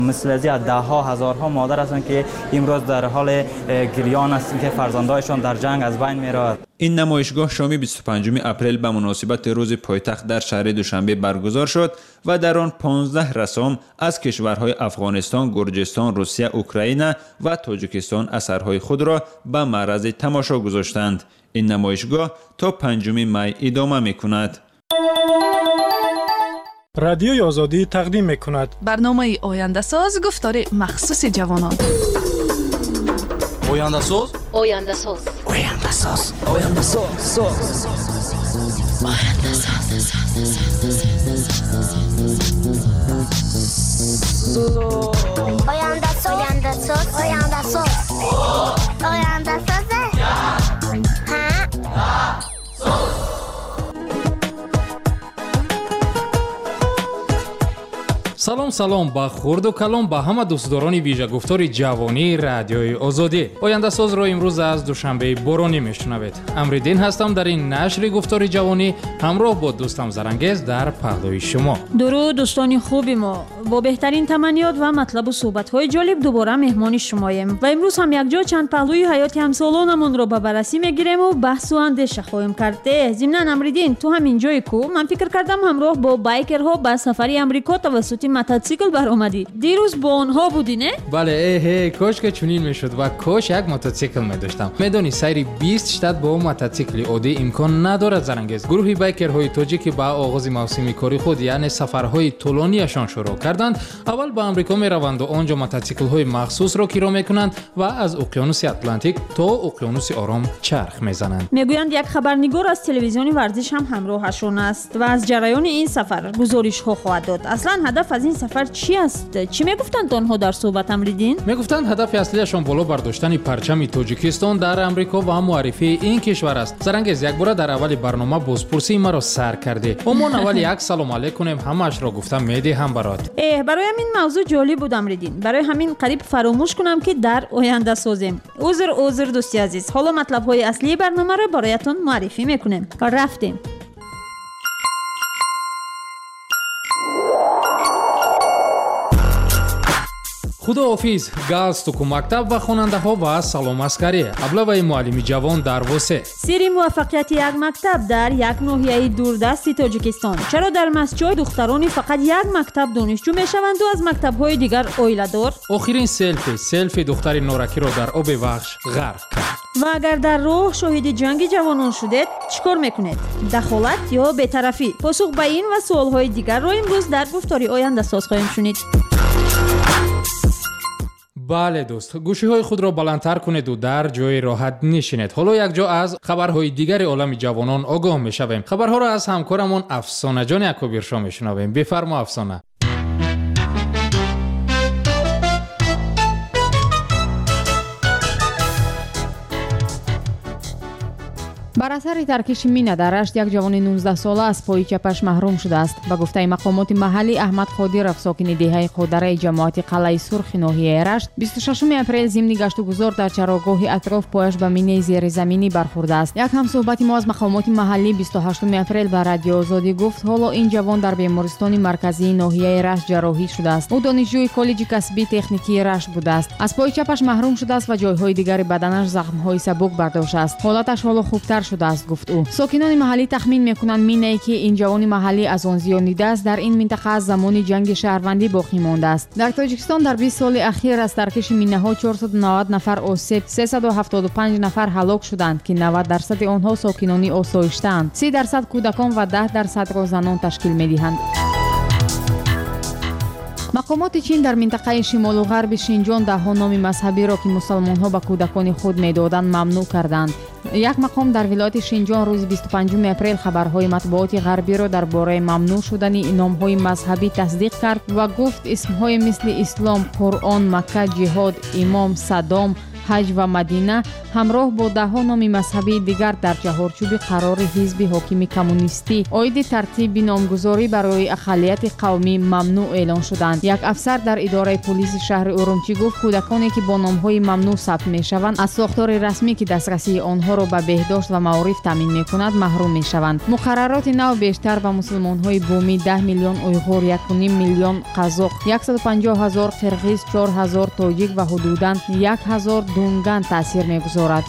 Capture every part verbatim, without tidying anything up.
مثل از ده ها هزارها مادر هستند که امروز در حال گریان هستند که فرزندایشان در جنگ از بین میرود. این نمایشگاه شام بیست و پنجم اپریل به مناسبت روز پایتخت در شهر دوشنبه برگزار شد و در آن پانزده رسام از کشورهای افغانستان، گرجستان، روسیه، اوکراین و تاجیکستان اثرهای خود را به معرض تماشا گذاشتند. این نمایشگاه تا پنجم می ادامه می‌کند. رادیوی آزادی تقدیم می‌کند برنامه آینده ساز گفتار مخصوص جوانان. آینده ساز آینده ساز آینده ساز آینده ساز آینده ساز آینده ساز آینده ساز آینده ساز آینده ساز салом салом ба хурду калон ба ҳама дӯстдорони вижагуфтори ҷавонии радиои озодӣ. Ояндасозро имрӯз аз душанбеи боронӣ мешунавед. Амриддин ҳастам дар ин нашри гуфтори ҷавонӣ ҳамроҳ бо дӯстам Зарангез дар паҳлӯи шумо. дуруд дӯстони хуби мо, бо беҳтарин таманниёт ва матлабу суҳбатҳои ҷолиб дубора меҳмони шумоем ва имрӯз ҳам якҷо чанд паҳлӯи ҳаёти ҳамсолонамонро ба баррасӣ мегирем ва баҳсу андеша хоҳем кард. Э, зимнан Амриддин, ту ҳамин ҷои ку? Ман фикр кардам ҳамроҳ бо байкерҳо ба сафари Амрико тавассути мототсикл баромадӣ. Дирӯз бо онҳо будӣ, не? бале, эҳе, кош ки чунин мешуд ва кош як мототсикл медоштам. медонӣ сайри бист штат бо мототсикли оддӣ имкон надорад. Зарангез, гурӯҳи байкерҳои тоҷик ки ба оғози мавсими кори худ, яъне сафарҳои тӯлонияшон шурӯъ карданд, аввал ба Амрико мераванду онҷо мототсиклҳои махсусро киро мекунанд ва аз уқёнуси Атлантик то уқёнуси Ором чарх мезананд. мегӯянд як хабарнигор аз телевизиони варзиш ҳам ҳамроҳашон аст ва аз ҷараёни ин сафар гузоришҳо хоҳад дод. аслан ҳадаф аз ин сафар чӣ аст? Чӣ мегуфтанд онҳо дар суҳбат, Амриддин? мегуфтанд ҳадафи аслияшон боло бардоштани парчами Тоҷикистон дар Амрико ва муаррифии ин кишвар аст. Зарангез, якбора дар аввали барнома бозпурсии маро сар кардӣ. Умон аввал як салом алейк кунем, ҳамаашро гуфта медиҳам барот. Э, бароям ин мавзӯъ ҷолиб буд, Амриддин. барои ҳамин қариб фаромӯш кунам ки дар оянда созем. узр узр дӯсти азиз, ҳоло матлабҳои аслии барномаро бароятон муаррифӣ мекунем. рафтем. худоҳофиз, галстуку мактаб ва хонандаҳо ва салом аскарӣ. Аблаваи муаллими ҷавон дар Восе. сирри муваффақияти як мактаб дар як ноҳияи дурдасти Тоҷикистон. чаро дар масҷидҳои духтарони фақат як мактаб донишҷӯ мешаванду аз мактабҳои дигар оиладор? охирин селфи селфи духтари норакиро дар оби вахш ғарқ кард. ва агар дар роҳ шоҳиди ҷанги ҷавонон шудед, чӣ кор мекунед? дахолат ё бетарафӣ? посух ба ин ва суолҳои дигарро имрӯз дар гуфтори ояндасоз хоҳем шунид. бале дӯст, гӯшиҳои худро баландтар кунеду дар ҷои роҳат нишинед. ҳоло якҷо аз хабарҳои дигари олами ҷавонон огоҳ мешавем. хабарҳоро аз ҳамкорамон Афсонаҷони Акобиршо мешунавем. бифармо Афсона. бар асари таркиши мина дар Рашт як ҷавони нуздаҳ сола аз пои чапаш маҳрум шудааст. ба гуфтаи мақомоти маҳаллӣ, Аҳмад Қодиров, сокини деҳаи Қодараи ҷамоати қалъаи Сурхи ноҳияи Рашт, бисту шашуми апрел зимни гашту гузор дар чарогоҳи атроф пояш ба минаи зеризаминӣ бархӯрдааст. як ҳамсӯҳбати мо аз мақомоти маҳаллӣ бисту ҳаштуми апрел ба Радиои Озодӣ гуфт, ҳоло ин ҷавон дар бемористони марказии ноҳияи Рашт ҷарроҳӣ шудааст. ӯ донишҷӯи коллеҷи касбии техникии Рашт будааст. аз пои чапаш маҳрум шудааст ва ҷойҳои дигари баданаш захмҳои сабук бардоштааст. ҳолаташ ҳоло хубтар шудааст, гуфт ӯ. сокинони маҳаллӣ тахмин мекунанд минае ки ин ҷавони маҳаллӣ аз он зиёдидааст дар ин минтақа аз замони ҷанги шаҳрвандӣ боқӣ мондааст. дар Тоҷикистон дар бист соли ахир аз таркиши минаҳо чорсаду навад нафар осеб, сесаду ҳафтоду панҷ нафар ҳалок шуданд ки навад дарсади онҳо сокинони осоиштаанд. си дарсад кӯдакон ва даҳ дарсадро занон ташкил медиҳанд. мақомоти чин дар минтақаи шимолу ғарби Шинҷон даҳҳо номи мазҳабиро ки мусалмонҳо ба кӯдакони худ медоданд мамнӯъ карданд. як мақом дар вилояти Шинҷон рӯзи бисту панҷуми апрел хабарҳои матбуоти ғарбиро дар бораи мамнӯъ шудани номҳои мазҳабӣ тасдиқ кард ва гуфт исмҳои мисли ислом, қуръон, Макка, ҷиҳод, имом, Саддом, حج و مدینه همراه با ده ها نام مذهبی دیگر در چهارچوب قرار حزب حاکم کمونیستی عاید ترتیب نامگذاری برای اقلیت قومی ممنوع اعلان شدند. یک افسر در اداره پلیس شهر اورمچی گفت کودکانی که با نام‌های ممنوع ثبت می‌شوند از ساختار رسمی که دسترسی آنها را به بهداشت و معارف تامین می‌کند محروم می‌شوند. مقررات نو بیشتر به مسلمان‌های بومی ده میلیون اویغور، یک و نیم میلیون قزاق، صد و پنجاه هزار قرغیز، چهار هزار تاجیک و حدوداً یک هزار دونگان تاثیر می‌گذارد.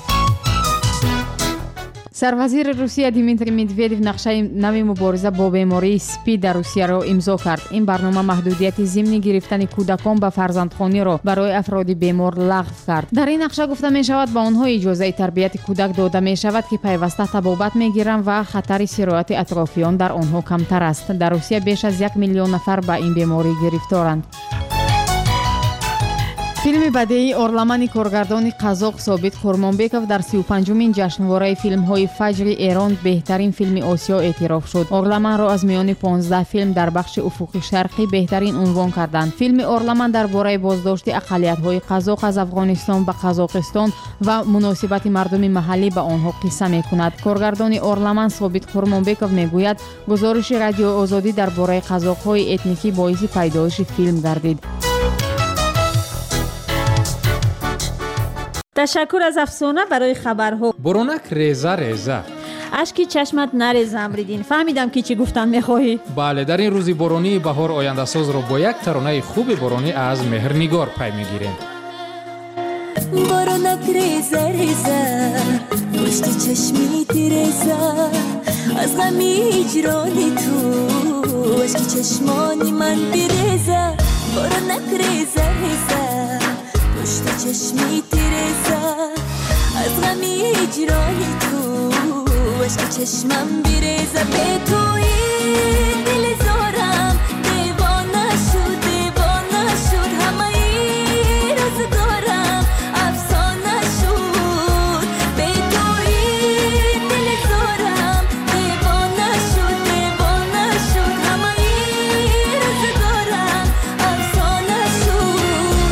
سروزیر روسیه دیمیتری مدودیو نقشه نوی مبارزه با بیماری اسپی در روسیه را امضا کرد. این برنامه محدودیت ضمن گرفتن کودکان به فرزندخوانی را برای افراد بیمار لغو کرد. در این نقشه گفته می شود به آنها اجازه تربیت کودک داده می شود که پیوسته طبابت می گیرند و خطر سرایت اطرافیان در آنها کمتر است. در روسیه بیش از یک میلیون نفر به این بیماری گرفتارند. فیلم بدیعی اورلمانی کارگردان قزاق ثابت خورمانبکov در سی و پنجمین جشنواره فیلم‌های فجر ایران بهترین فیلم آسیا اعتراف شد. اورلمان را از میان پانزده فیلم در بخش افق شرقی بهترین عنوان کردند. فیلم اورلمان درباره بازداشت اقلیت‌های قزاق از افغانستان به قزاقستان و مناسبت مردم محلی به آنها قصه می‌کند. کارگردان اورلمان ثابت خورمانبکov میگوید گزارش رادیو آزادی درباره قزاق‌های اتنیکی باعث پیدایش فیلم گردید. تشکر از افسانه برای خبرها. برونک ریزه ریزه اشکی چشمت نریزه امریدین. فهمیدم که چی گفتن میخواهی. بله، در این روزی بارانی بهار آینده ساز رو با یک ترانه خوب بارانی از مهرنگار پی میگیریم. برونک ریزه ریزه پشت چشمی تیرزه از غمی هجرانی تو اشکی چشمانی من بیرزه. برونک ریزه ریزه پشت چشمی تیرزه از غمی هجرانی تو عشق چشمم بیرزه. به توی دل زارم دیوانه شد دیوانه شد همه ای روزگارم افسانه شد. به توی دل زارم دیوانه شد دیوانه شد همه ای روزگارم افسانه شد.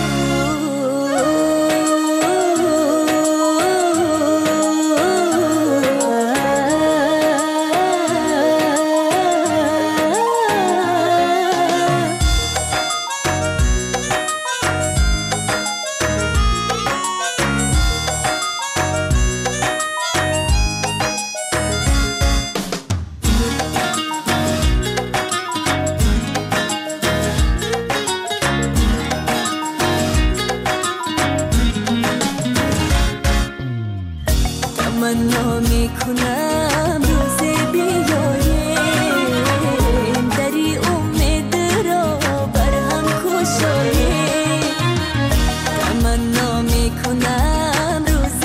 تمنا میکنم روز بیایم دری امید را بر هم کشایم. تمنا میکنم روز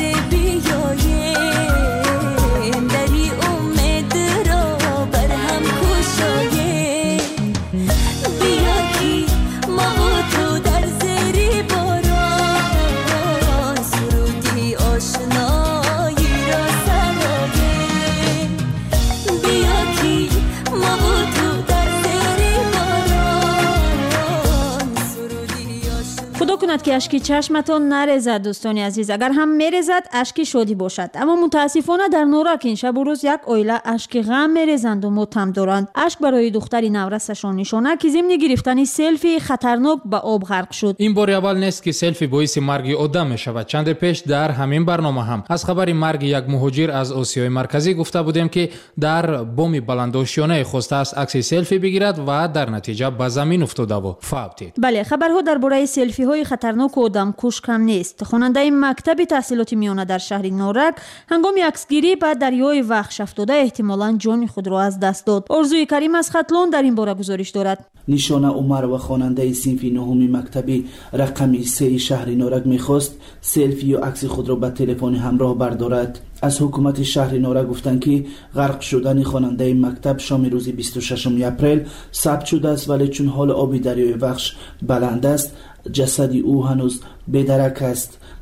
بیایم دری امید را بر هم کشایم. بیا کی ما و تو در زیر باران سرودی آشنا خدا کند که اشکی چشمتان نریزد. دوستانی عزیز، اگر هم میریزد اشکی شادی باشد، اما متاسفانه در نورک این شب و روز یک عائله اشکی غم میریزند و ماتم دارند. اشک برای دختری نورسشان نشانه که ضمن گرفتن سلفی خطرناک به آب غرق شد. این بار اول نیست که سلفی باعث مرگ آدم می شود. چند پیش در همین برنامه هم از خبر مرگ یک مهاجر از آسیای مرکزی گفته بودیم که در بام بلندآشیانه خواسته است عکس سلفی بگیرد و در نتیجه به زمین افتاده و فوتید. بله، خبرها درباره سلفی های خطرناک و آدم کش کم نیست. خواننده مکتب تحصیلات میانه در شهر نورک هنگام عکسگیری به دریای وخش افتاده احتمالاً جان خود را از دست داد. آرزوی کریم از خطلان در این باره گزارش دارد. نیشانه عمر و خواننده صنف نهمی مکتبی رقم سه شهر نورک میخواست سلفی و عکس خود را به تلفن همراه بردارد. از حکومت شهر نورک گفتند که غرق شدن خواننده مکتب شام روز بیست و ششم اپریل ثبت شده است، ولی چون حال آب دریای وخش بلند است جسد او هنوز بدرک است.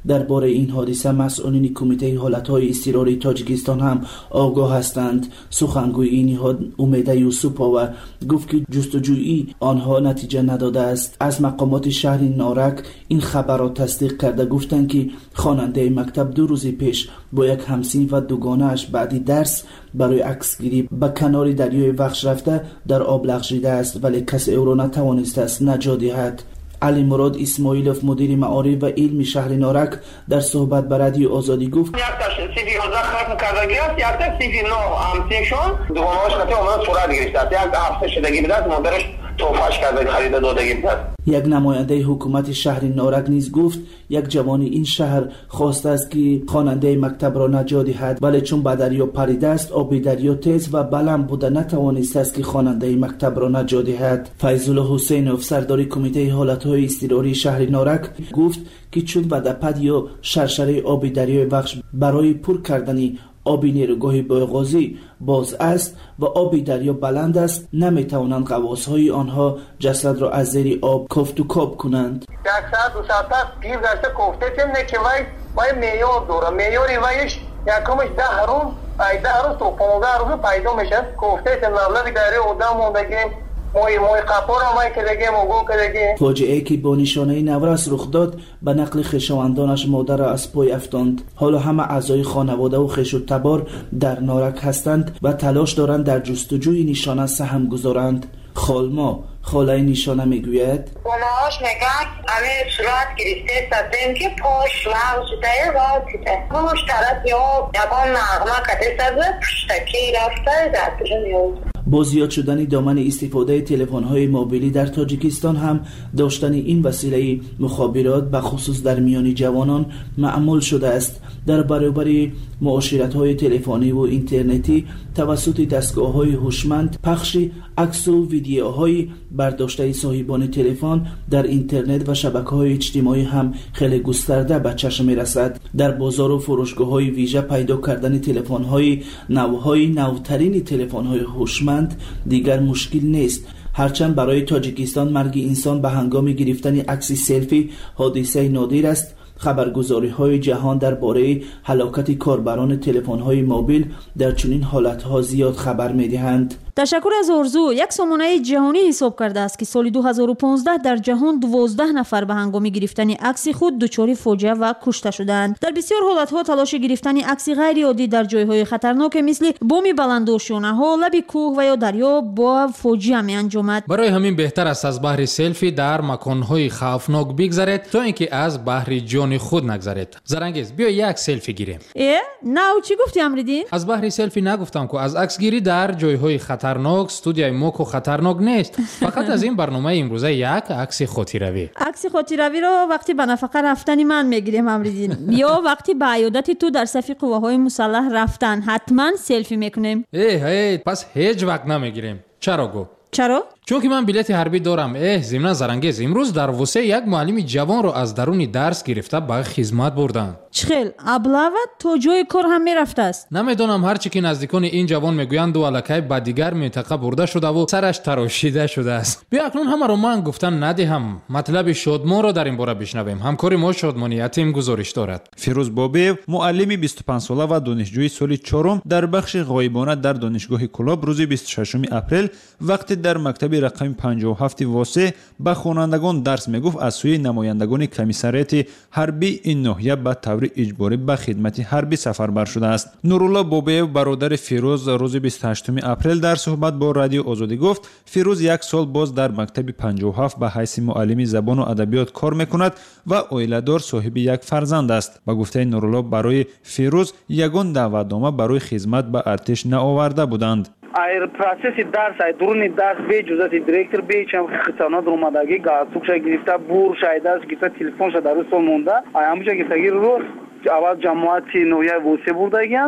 درباره این حادثه مسئولین کمیته حالتهای اضطراری تاجیکستان هم آگاه هستند. سخنگوی این نهاد امیده یوسف‌آور گفت که جستجویی آنها نتیجه نداده است. از مقامات شهر نارک این خبر را تصدیق کرده گفتند که خواننده مکتب دو روز پیش با یک همسین و دوگانه‌اش بعدی درس برای عکسگیری به کنار دریای وخش رفته در آب لغزیده است، ولی کسی او را نتوانسته است نجات دهد. علی مراد اسماعیلوف مدیر معارف و علمی شهر نارک در صحبت با رادیو آزادی گفت: یک تا سی وی یازده ختم کردگی است، یک تا سی وی نه همسینشون دوگانه‌اش خطی اومد صورت گرفته است، یک هفته شدگی بوده است، مادرش توفاش کرده خرید دادگی بوده است. یک نماینده حکومت شهر نارک نیز گفت یک جوان این شهر خواسته است که خواننده مکتب را نجات دهد، ولی چون به دریا پریده است آب دریا تیز و بلند بوده نتوانسته است که خواننده مکتب را نجات دهد. فیض الله حسینوف سردار کمیته حالتهای اضطراری شهر نارک گفت که چون ودپد یا شرشره آب دریای وخش برای پر کردن آبی نیروگاه بایغازی باز است و آبی دریا بلند است، نمیتوانند غواصهای آنها جسد را از زیر آب کفت و کاب کنند. یک ساعت دو ساعت است گیر داشته کوفته چه نه که وای وای میار دوره میاری وایش یکمش ده روز ده روز تو پانزده روز پیدا میشه کوفته چه مبلغی داره آدم موندگی موی موی قپور همایی که دیگه موگو که دیگه. فاجعه که با نشانه نورس رخ داد به نقل خویشاوندانش مادر را از پای افتاند. حالا همه اعضای خانواده و خویش و تبار در نارک هستند و تلاش دارند در جستجوی نشانه سهم گذارند. خالما خاله نشانه میگوید ماماهاش میگن همه صورت گرفته سدیم که پاش لغز شده راسته همش طرف یا یکان نغمه کده سده پشتکی رفته در پیش نیاز. با زیاد شدن دامن استفاده تلفن‌های موبیلی در تاجیکستان هم داشتن این وسیله مخابرات به خصوص در میان جوانان معمول شده است. در برابر معاشرت‌های تلفنی و اینترنتی توسط دستگاه‌های هوشمند پخش عکس و ویدیوهای برداشته صاحبان تلفن در اینترنت و شبکه‌های اجتماعی هم خیلی گسترده به چشم می‌رسد. در بازار و فروشگاه‌های ویژه پیدا کردن تلفن‌های نوهای نوترین تلفن‌های هوشمند دیگر مشکل نیست. هرچند برای تاجیکستان مرگ انسان به هنگام گرفتن عکس سلفی حادثه نادر است، خبرگزاری‌های جهان درباره هلاکت کاربران تلفن‌های موبیل در چنین حالت‌ها زیاد خبر می‌دهند. تشکر از ارزو. یک سامانه جهانی حساب کرده است که سال دو هزار و پانزده در جهان دوازده نفر به هنگام گرفتن عکس خود دچار فاجعه و کشته شدند. در بسیار حالت‌ها تلاش گرفتن عکس غیر عادی در جای‌های خطرناک مثل بام بلند و شانه‌ها، لب کوه و یا دریا با فاجعه می‌انجامد. برای همین بهتر است از بحر سلفی در مکان‌های خوفناک بگذرید تا اینکه از بحر جان خود نگذرید. زرنگیز بیا یک سلفی گیریم. اه نه چی گفتی امریدین؟ از بحر سلفی نگفتم که از عکس گیری در جای‌های خطرناک. استودیوی موکو خطرناک نیست. فقط از این برنامه امروزه یک عکس خاطره‌ای. عکس خاطره‌ای رو وقتی به نفقه رفتن من میگیریم امریدین یا وقتی به عیادت تو در صف قواهای مسلح رفتن حتما سلفی میکنیم. ای ای پس هیچ وقت نمیگیریم. چرا گو؟ چرا؟ چون که من بلیت حربی دارم. اه ضمن زرنگیز امروز در وسه یک معلم جوان رو از درون درس گرفته به خدمت بردن. چخیل ابله تو جای کار هم میرفته است. نمیدونم هرچی که نزدیکان این جوان میگویند دو الکای با دیگر منطقه برده شده و سرش تراشیده شده است. بیا اکنون همه رو من گفتن ندهم. مطلب شادمان رو در این باره بشنویم. همکار ما شادمانیتیم گزارش دارد. فیروز بابیو معلم بیست و پنج ساله و دانشجوی سال چهارم در بخش غایبانه در دانشگاه کلاب روز بیست و ششم اپریل وقتی در مکتب رقم پنجاه و هفت واسه به خوانندگان درس میگفت از سوی نمایندگان کمیسریات حربی این ناحیه به طور اجباری به خدمت حربی سفربر شده است. نورالله بابیو برادر فیروز روز بیست و هشتم اپریل در صحبت با رادیو آزادی گفت فیروز یک سال باز در مکتب پنجاه و هفت به حیث معلم زبان و ادبیات کار میکند و عائله‌دار صاحب یک فرزند است. با گفته نورالله برای فیروز یگان دعوتنامه برای خدمت به ارتش نآورده بودند. ایر پروسس درس ای درون درس به جزات دیرکتور به چم خطانات اومدگی گازوک شای گرفته بور شاید است گرفته تلفن شده در سو مونده ای همونجا گرفته رو اول جماعت نویا وسه بردگیان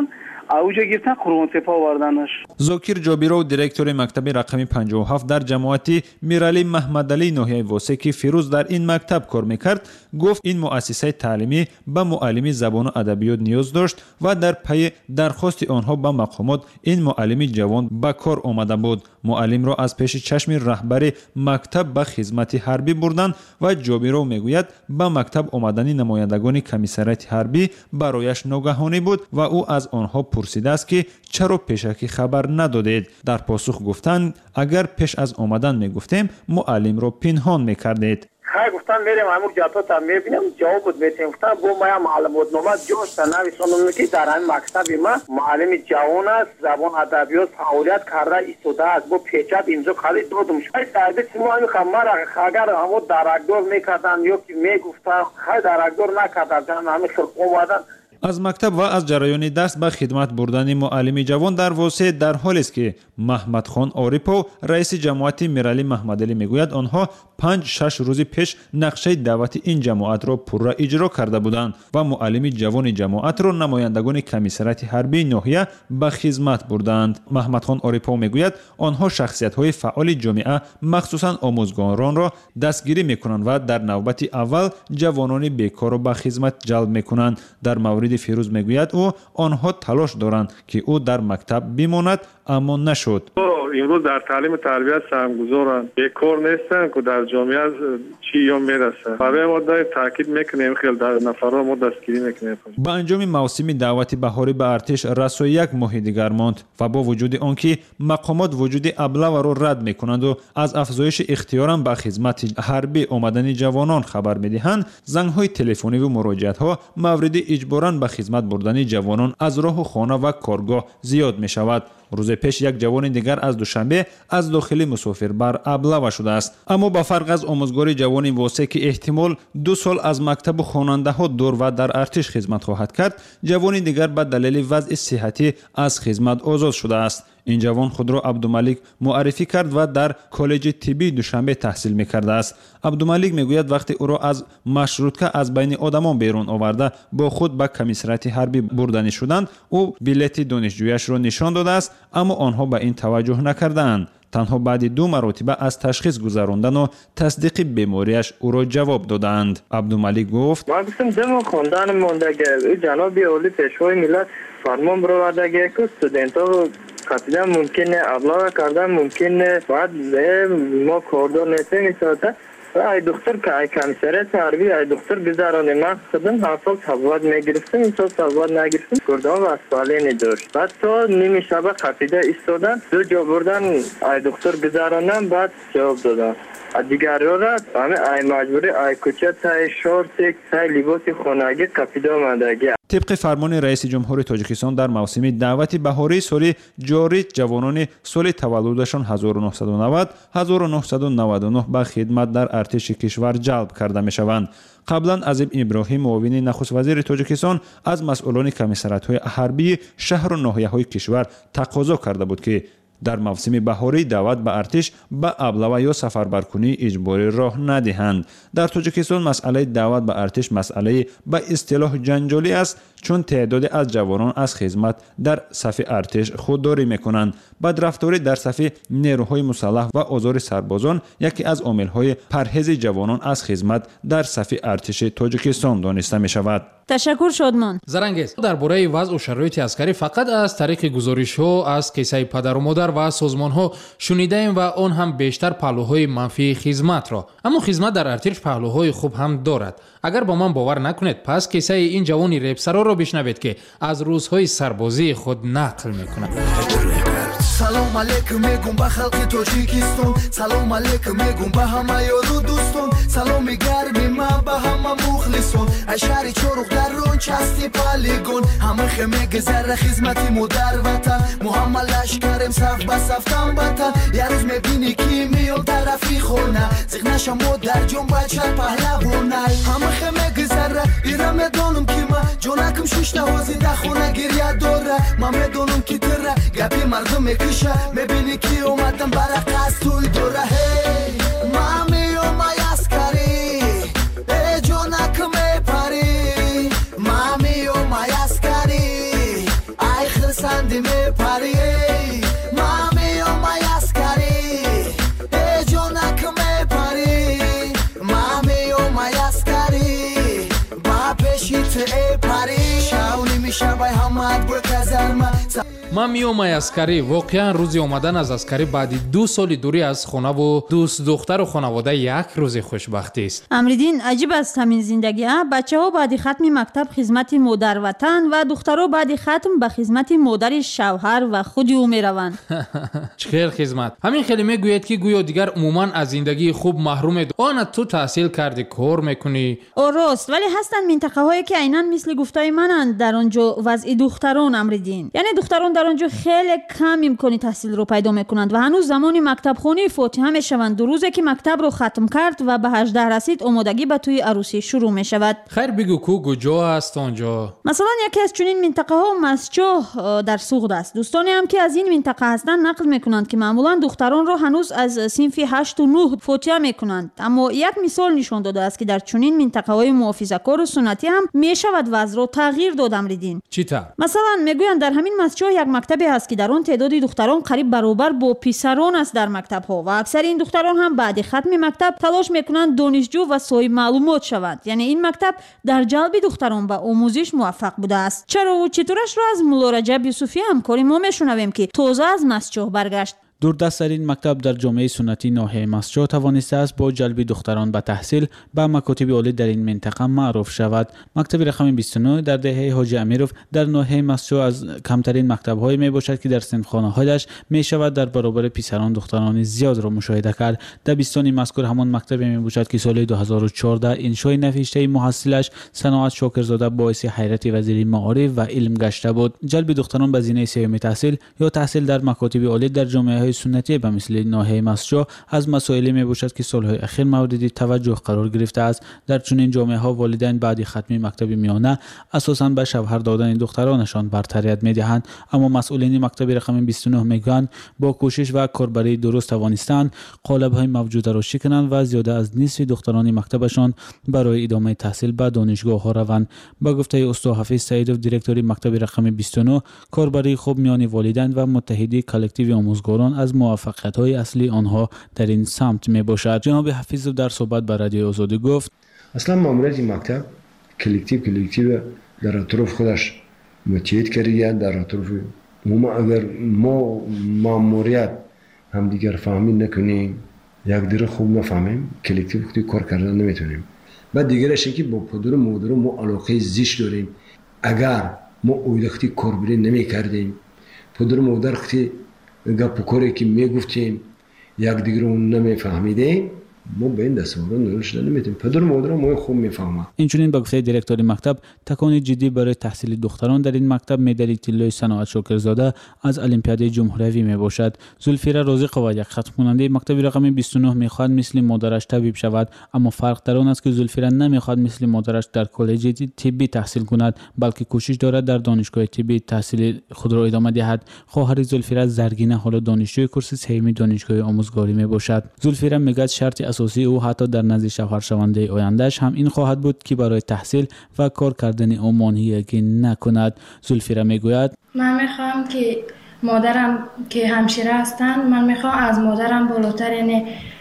اوجا گرفتن قربان سپاه آوردنش. زاکر جابیرو دایرکتور مکتب رقمی پنجاه و هفت در جماعت میرالی محمدعلی ناحیه واسه که فیروز در این مکتب کار میکرد گفت این مؤسسه تعلیمی به معلم زبان و ادبیات نیاز داشت و در پی درخواست آنها به مقامات این معلم جوان به کار آمده بود. معلم را از پیش چشم رهبر مکتب به خدمت حربی بردند و جابیرو میگوید به مکتب آمدن نمایندگان کمیسریت حربی برایش ناگهانی بود و او از آنها پرسیده است که چرا پیشکی خبر ندادید. در پاسخ گفتند اگر پیش از آمدن میگفتیم معلم را پنهان میکردید. خیلی گفتن میریم همون جاتو تا میبینیم جواب بود میتیم گفتن گو ما معلومات نامه جوش تا نویسانم که در همین مکتب ما معلم جوان است زبان ادبیات فعالیت کرده ایستاده است با پیچت امضا خالی دادم شاید تربیت ما همین خمر اگر همون درکدار میکردن یا که میگفتن خیلی درکدار نکردن همین خلق اومدن. از مکتب و از جریان دست به خدمت بردن معلم جوان در واسه در حالی است که محمد خان عارفو رئیس جماعت میرالی محمدعلی میگوید آنها پنج شش روز پیش نقشه دعوت این جماعت را پورا اجرا کرده بودند و معلم جوان جماعت را نمایندگان کمیسریت حربی ناحیه به خدمت بردند. محمد خان عارفو میگوید آنها شخصیت های فعال جامعه مخصوصا آموزگاران را دستگیری میکنند و در نوبت اول جوانان بیکار را به خدمت جلب میکنند. در مورد فیروز میگوید او آنها تلاش دارند که او در مکتب بماند اما نشد. امروز در تعلیم تربیت سرمایه‌گذارن بیکار نیستن که در جامعه چی یا میرسن. برای ما داریم تاکید میکنیم خیلی در نفرها ما دستگیری میکنیم. با انجام موسم دعوت بهاری به ارتش رسو یک ماه دیگر ماند و با وجود آنکه مقامات وجود ابله را رد میکنند و از افزایش اختیارا به خدمت حربی آمدن جوانان خبر میدهند زنگ‌های تلفنی و مراجعت‌ها مورد اجباراً به خدمت بردن جوانان از راه و خانه و کارگاه زیاد میشود. روز پیش یک جوان دیگر از دوشنبه از داخل مسافر بر ابله شده است. اما با فرق از آموزگار جوان واسه که احتمال دو سال از مکتب خواننده ها دور و در ارتش خدمت خواهد کرد، جوان دیگر به دلیل وضع صحتی از خدمت آزاد شده است. این جوان خود را عبدالملک معرفی کرد و در کالج طبی دوشنبه تحصیل میکرده است. عبدالملک میگوید وقتی او را از مشروطه از بین آدمان بیرون آورده با خود به کمیسریت حربی بردنی شدند، او بلیت دانشجویش را نشان داده است اما آنها به این توجه نکردند. تنها بعد دو مرتبه از تشخیص گذراندن و تصدیق بیماریش او را جواب دادند. عبدالملک گفت ما گفتم دم خواندن موندگی جناب عالی پیشوای ملت فرمان برآوردگی که استودنتا قطعا ممکنه ابلاغ کردن ممکنه بعد ما کاردار نیستیم ایساده و ای دختر که ای کمیسریت حربی ای دختر گذرانه من خودم هر سال سواد میگرفتم این سال سواد نگرفتم کردان و اسفالینی داشت بعد تا نیمی شبه قطعه ایستادن دو جا بردن ای دختر گذرانم بعد جواب دادن دیگر را همه ای مجبوری ای کچه تای شورت تای لباس خانگی قطعه آمدگی. طبق فرمان رئیس جمهور تاجیکستان در موسم دعوت بهاری سال جاری جوانان سال تولدشان هزار و نهصد و نود هزار و نهصد و نود و نه به خدمت در ارتش کشور جلب کرده می شوند. قبلا عظیم ابراهیم معاون نخست وزیر تاجیکستان از مسئولان کمیسریت‌های حربی شهر و ناحیه‌های کشور تقاضا کرده بود که در موسم بهاری دعوت به ارتش به ابله یا سفربرکنی اجباری راه ندهند. در تاجیکستان مسئله دعوت به ارتش مسئله به اصطلاح جنجالی است چون تعداد از جوانان از خدمت در صف ارتش خودداری میکنند. بدرفتاری در صف نیروهای مسلح و آزار سربازان یکی از عامل‌های پرهیز جوانان از خدمت در صف ارتش تاجیکستان دانسته می شود. تشکر شادمان. زرنگیز درباره وضع و شرایط عسکری فقط از طریق گزارش‌ها از کیسه پدر و مادر و سازمان‌ها شنیدیم و آن هم بیشتر پهلوهای منفی خدمت را. اما خدمت در ارتش پهلوهای خوب هم دارد. اگر با من باور نکنید پس کیسه این جوانی ریپسرا را بشنوید که از روزهای سربازی خود نقل می‌کند. سلام علیکم میگم به خلق تاجیکستان سلام علیکم میگم به همه یارو دوستان سلام گرمی من به همه مخلصان ای شهر چروق در رون چستی پالیگون همه خمه گذر خدمتی مو در وطن محمد لشکرم صف به صفتم وطن یه روز میبینی کی میام طرفی خونه زیغنشم مو در جون بچه پهلوونه همه خمه گذر ایرم میدونم کی من جونکم شش نوازی در خونه گریه داره من میدونم کی تره گپی مردم میکشه میبینی کی اومدم برق از توی دوره هی مامی و مای اسکری ای جونک میپری مامی و مای اسکری ای خرس پری ما میام اسکری ای جونک میپری ما میام اسکری با پیشیت ای پری شاونی میشه بای همت بکزرم من میومای اسکری واقعا روزی اومدن از اسکری بعدی دو سالی دوری از خونه و دوست دختر و خانواده یک روز خوشبختی است. امریدین عجیب است همین زندگی ها. بچه ها بعد ختم مکتب خدمت مادر وطن و دخترها بعد ختم به خدمت مادر شوهر و خود او میروند. چخیر خدمت. همین کلمه گوید که گویا دیگر عموما از زندگی خوب محروم. آن تو تحصیل کردی کار میکنی. درست، ولی هستند منطقه هایی که عیناً مثل گفتای منند در آنجا وضع دختران امریدین. یعنی دختران در آنجا خیلی کم امکان تحصیل رو پیدا میکنند و هنوز زمان مکتب خونی فاتحه میشوند. دو روزی که مکتب رو ختم کرد و به هجده رسید آمادگی به توی عروسی شروع میشود. خیر بگو کو کجا است آنجا؟ مثلا یکی از چنین منطقه ها مسجد در سوغد است. دوستانی هم که از این منطقه هستند نقل میکنند که معمولا دختران رو هنوز از صنف هشت و نه فاتحه میکنند. اما یک مثال نشون داده است که در چنین منطقه های محافظه‌کار و سنتی هم میشود وضع رو تغییر داد امریدین. چیطور؟ مثلا میگویند در همین مسجد یک مکتبی هست که در آن تعداد دختران قریب برابر با پسران است در مکتب ها و اکثر این دختران هم بعد ختم مکتب تلاش میکنند دانشجو و صاحب معلومات شوند. یعنی این مکتب در جلب دختران به آموزش موفق بوده است. چرا و چطورش رو از مولا رجب یوسفی همکاری ما میشنویم که تازه از مسجد برگشت. دوردست‌ترین مکتب در جامعه سنتی ناحیه مسجد توانسته است با جلب دختران به تحصیل به مکاتب عالی در این منطقه معروف شود. مکتب رقم بیست و نه در دهه حاجی امیرov در ناحیه مسجد از کمترین مکتب‌های میباشد که در صنفخانه‌هایش میشود در برابر پسران دختران زیاد را مشاهده کرد. دبستان مذکور همان مکتبی میباشد که سال دو هزار و چهارده انشای نوشته محصلش صناعت شاکرزاده باعث حیرت وزیر معارف و علم گشته بود. جلب دختران به زینه سیامی تحصیل یا تحصیل در مکاتب عالی در جامعه سنتی به مثل ناحیه مسجد از مسائلی می باشد که سالهای اخیر مورد توجه قرار گرفته است. در چنین جامعه ها والدین بعد ختم مکتب میانه اساساً به شوهر دادن دخترانشان برتریت می دهند، اما مسئولین مکتب رقم بیست و نه میگویند با کوشش و کاربری درست توانستند قالب های موجوده را شکنند و زیاده از نصف دختران مکتبشان برای ادامه تحصیل به دانشگاه ها روند. با گفته استاد حفیظ سعیدوف دیرکتوری مکتب رقم بیست و نه، کاربری خوب میان والدین و متحدی کلکتیو آموزگاران از موفقیت‌های اصلی آنها در این سمت می باشد. جناب حفیظ در صحبت با رادیو آزادی گفت اصلا ماموریت مکتب کلکتیو کلکتیو در اطراف خودش متحد کرده. در اطراف ما اگر ما ماموریت هم دیگر فهمی نکنیم، یک دیگر خوب نفهمیم، کلکتیو خودی کار کردن نمیتونیم. بعد دیگرش که با پدر و مادر ما علاقه زیش داریم. اگر ما اویدختی کاربری نمی کردیم، پدر و مادر خودی گپ و کاری که میگفتیم یک دیگر اون نمیفهمیدیم، ما به این دستوران نوشته نمیتیم. پدر و مادر ما خوب میفهمند. اینچنین با گفته دیرکتوری مکتب تکان جدی برای تحصیل دختران در این مکتب مدال طلای صناعت شاکرزاده از المپیاد جمهوری می باشد. زلفیره رازق و یک ختم کننده مکتب رقم بیست و نه میخواد مثل مادرش طبیب شود، اما فرق در آن است که زلفیره نمیخواد مثل مادرش در کالج طبی تحصیل کند، بلکه کوشش دارد در دانشگاه طبی تحصیل خود را ادامه دهد. خواهر زلفیره زرگینه حالا دانشجوی کورس سه‌م دانشگاه آموزگاری می باشد. زلفیره میگه شرط اساسی او حتی در نزد شوهر شونده آیندهش هم این خواهد بود که برای تحصیل و کار کردن او مانعی نکند. زلفیره میگوید من میخوام که مادرم که همشیره هستن، من میخوام از مادرم بالاتر، یعنی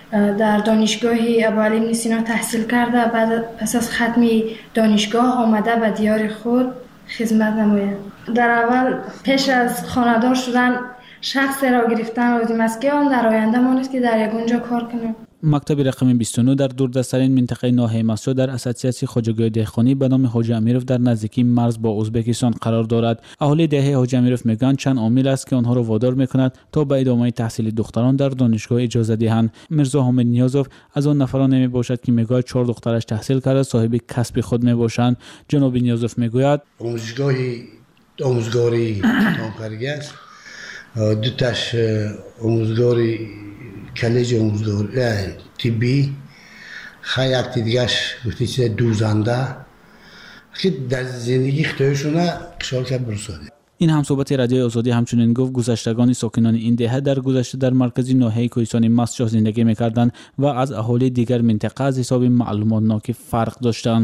در دانشگاه ابوعلی سینا تحصیل کرده، بعد پس از ختم دانشگاه آمده به دیار خود خدمت نماید. در اول پیش از خانه‌دار شدن شخص را گرفتن لازم است که آن در آینده ما نیست که در یگونجا کار کنیم. مکتب رقم بیست و نه در دوردست‌ترین منطقه ناحیه مسجد در اساتسیاسی خواجگی دهخانی به نام حاجی امیرov در نزدیکی مرز با ازبکستان قرار دارد. اهالی دهه حاجی امیرov میگن چند عامل است که آنها را وادار میکند تا به ادامه تحصیل دختران در دانشگاه اجازه دهند. میرزا حامد نیازوف از آن نفران نمیباشد که میگوید چهار دخترش تحصیل کرده صاحب کسب خود میباشند. جناب نیازوف میگوید آموزگاه آموزگاری تانقرگی است، دو تاش آموزگاری کالج آموزگاری طبی، خیلی دیگهش گفتی چیز دوزنده که در زندگی خطایشونه کشال کرد برساده. این هم صحبت رادیو آزادی همچنین گفت گذشتگان ساکنان این دهه در گذشته در مرکزی ناحیه کوهستان مسجد زندگی میکردند و از اهالی دیگر منطقه از حساب معلومات ناکی فرق داشتند.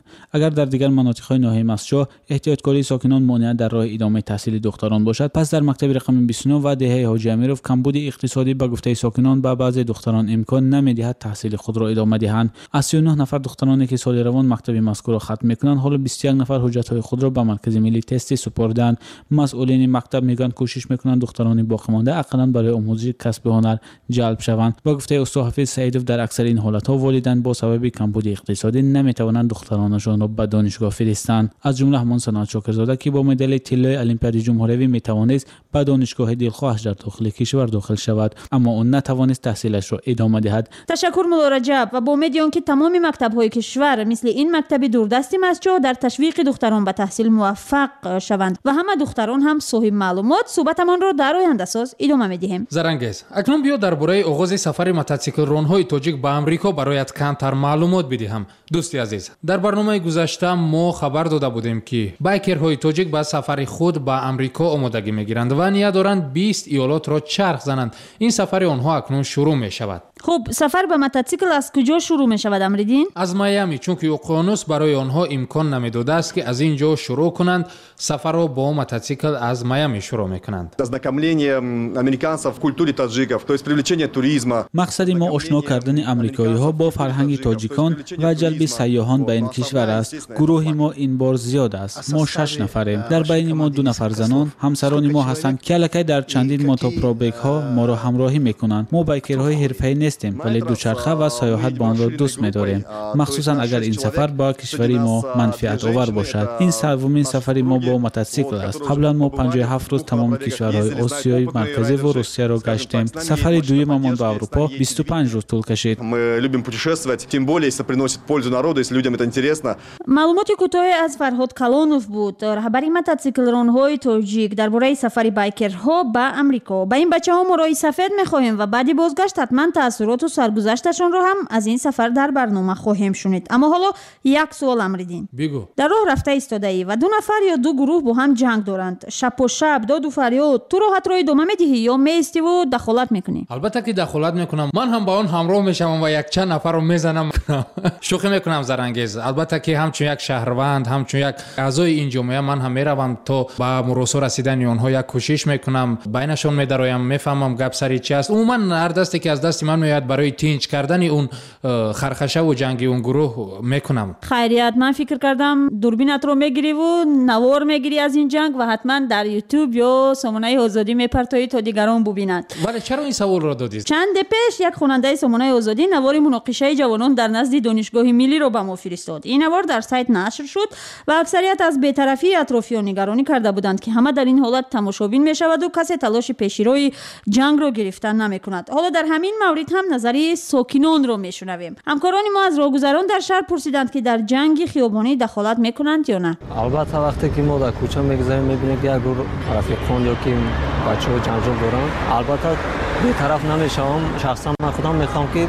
اگر در دیگر مناطق‌های ناحیه مسجد احتیاطکاری ساکنان مانع در راه ادامه تحصیل دختران باشد، پس در مکتب رقم بیست و نه و دهه حاجی امیرov کمبود اقتصادی به گفته ساکنان به بعضی دختران امکان نمی‌دهد تحصیل خود را ادامه دهند. از سی و نه نفر دخترانی که سال روان مکتب مذکور را ختم می‌کنند، حالا بیست و یک نفر حجت‌های خود را به مرکز ملی تست سپردند. مسئولین مکتب میگن کوشش میکنند دختران باقی مانده اقلا برای آموزش کسب هنر جلب شوند. با گفته استاد حافظ سعیدov در اکثر این حالت‌ها والدین با سبب کمبود اقتصادی نمیتوانند دخترانشان را به دانشگاه فرستند. از جمله همان صنعت شاکرزاده که با مدال طلای المپیاد جمهوری میتوانست به دانشگاه دلخواهش در داخل کشور داخل شود، اما اون نتوانست تحصیلش را ادامه دهد. تشکر مولا رجب و با امید آنکه تمام مکتب‌های کشور مثل این مکتب دوردستی مسجد در تشویق دختران به تحصیل موفق شوند و همه دختران هم صاحب معلومات. صحبتمان را در آینده ساز ادامه می‌دهیم. زرنگیز، اکنون بیا درباره آغاز سفر موتورسیکل ران‌های تاجیک به آمریکا برایت کمتر معلومات بدهم. دوستی عزیز، در برنامه گذشته ما خبر داده بودیم که بایکرهای تاجیک به سفر خود به آمریکا آمادگی می‌گیرند و نیت دارند بیست ایالات را چرخ زنند. این سفر آنها اکنون شروع می‌شود. خب سفر به موتورسیکل از کجا شروع می‌شود امریدین؟ از میامی، چون که اقیانوس برای آنها امکان نمی‌داده است که از اینجا شروع کنند. سفر را با موتورسیکل از میامی شروع می‌کنند. ознакомление американцев в культуре таджиков, то есть привлечение туризма. مقصد ما آشنا کردن آمریکایی‌ها با فرهنگ تاجیکان و جلب سیاحان به این کشور است. گروه ما این بار زیاد است. ما شش نفریم. در بین ما دو نفر زنان همسران ما هستند که الکی در چندین موتورپروبیک‌ها ما را همراهی می‌کنند. ما بایکرهای حرفه‌ای نیستیم، ولی دوچرخه و سیاحت با آن را دوست می‌داریم، مخصوصا اگر این سفر با کشوری ما منفعت آور باشد. این سومین سفری ما با موتورسیکل است. قبلا ما پنجاه و هفت روز تمام کشورهای آسیای مرکزی و روسیه را گشتیم. سفر دویممان به اروپا بیست و پنج روز طول کشید. Мы любим путешествовать, тем более если приносит пользу народу, если людям это интересно. معلومات کوتاهی از فرهاد کلانوف بود، رهبر موتورسیکل ران‌های تاجیک درباره سفر بایکرها به آمریکا. به این بچه‌ها ما رای سفید می‌خواهیم و بعدی بازگشت حتما تاثیرات و سرگذشتشان را هم از این سفر در برنامه خواهیم شنید. اما حالا یک سوال امریدین. بگو. در راه رفته ایستاده‌ای و دو نفر یا دو گروه با هم جنگ دارند. شب و شب داد و فریاد، تو راحت راه ادامه می‌دهی یا میستی و دخالت می‌کنی؟ البته که دخالت می‌کنم. من هم با آن همراه میشم و یک چند نفر رو میزنم. شوخی می‌کنم زرنگیز. البته که همچون یک شهروند، همچون یک اعضای این جامعه من هم میروم تا با مراسم رسیدن آنها یک کوشش میکنم، بینشون میدرایم، میفهمم گپ سری چی است. عموما هر دستی که از دست من میاد برای تینج کردن اون خرخشه و جنگ اون گروه میکنم. خیریت، من فکر کردم دوربینت رو میگیری و نوار میگیری از این جنگ و حتما در یوتیوب یا سامانه آزادی میپرتایی تا دیگران ببینند. ولی چرا این سوال را دادید؟ چند پیش یک خواننده سامانه آزادی نوار مناقشه جوانان در نزد دانشگاه ملی را به ما فرستاد. این نوار در سایت نشر شد و اکثریت از بی‌طرفی اطرافیان نگرانی کرده بودند که همه در این حالت تماشابین میشود و کسی تلاش پیشروی جنگ را گرفتن نمیکند. حالا در همین مورد هم نظری ساکنان را میشنویم. همکاران ما از راهگذران در شهر پرسیدند که در جنگ خیابانی دخالت میکنند یا نه. البته وقتی که ما در کوچه میگذاریم میبینیم که اگر رفیقان یا که بچه‌ها جنجال دارن، البته بی‌طرف نمیشم. شخصا من خودم میخوام که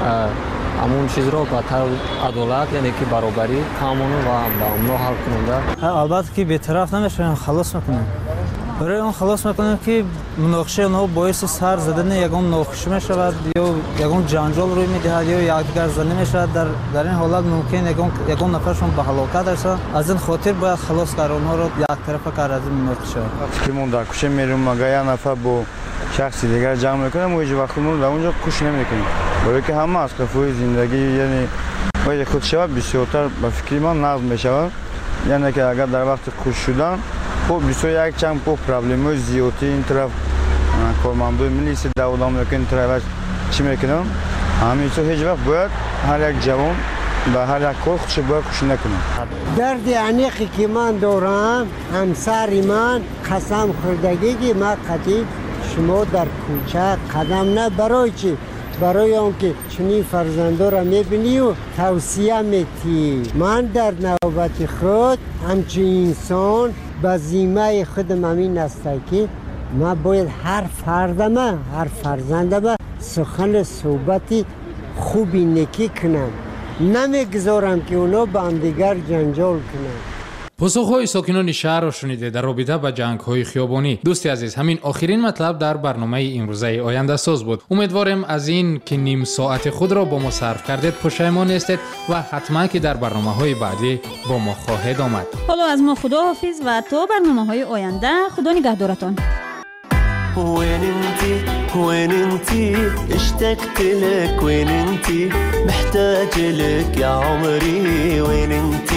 همون چیز رو با عدالت، یعنی که برابری قانون و با امن حل کننده. البته که بی‌طرف نمیشیم، خلاص میکنیم. برای اون خلاص میکنیم که مناقشه اونها باعث سر زدن یگان مناقشه میشود یا یگان جنجال روی میدهد یا یکدیگر زنی میشود. در در این حالت ممکن یگان یگان نفرشون به هلاکت رسد. از این خاطر باید خلاص کرد اونها رو یک طرفه کرد از این مناقشه. وقتی ما در کوچه میریم مگه یک نفر با شخص دیگر جمع میکنیم و هیچ وقت ما در اونجا کوش نمیکنیم. برای که همه از قفوی زندگی یعنی وقتی خود شود بسیارتر به فکر ما نقض میشود. یعنی که اگر در وقت کوش شدن خب بسیار یک چند پو پرابلم‌های زیادی این طرف کارمندای ملیس داودام میکنن، این طرف چی میکنن؟ همیشه هیچ وقت باید هر یک جوان به هر یک کار خودش باید کوشش نکنه. درد عمیقی که من دارم، همسر من قسم خوردگی که من قطعی شما در کوچه قدم نه برای چی؟ برای آنکه چنین فرزندا را میبینی و توصیه میتی. من در نوبت خود همچون انسان به ذمه خودم همین است که من باید هر فردمه هر فرزندمه سخن صحبتی خوبی نکی کنم، نمیگذارم که اونا با هم دیگر جنجال کنن. پاسخهای ساکنان شهر را شنیده در رابطه با جنگ‌های خیابانی. دوستی عزیز، همین آخرین مطلب در برنامه امروزه آینده ساز بود. امیدوارم از این که نیم ساعت خود را با ما صرف کردید پشیمان نیستید و حتما که در برنامه‌های بعدی با ما خواهید آمد. حالا از ما خداحافظ و تا برنامه‌های آینده خدا نگهدارتان. وين انتي وين انتي اشتقت لك وين انتي محتاج لك يا عمري وين انتي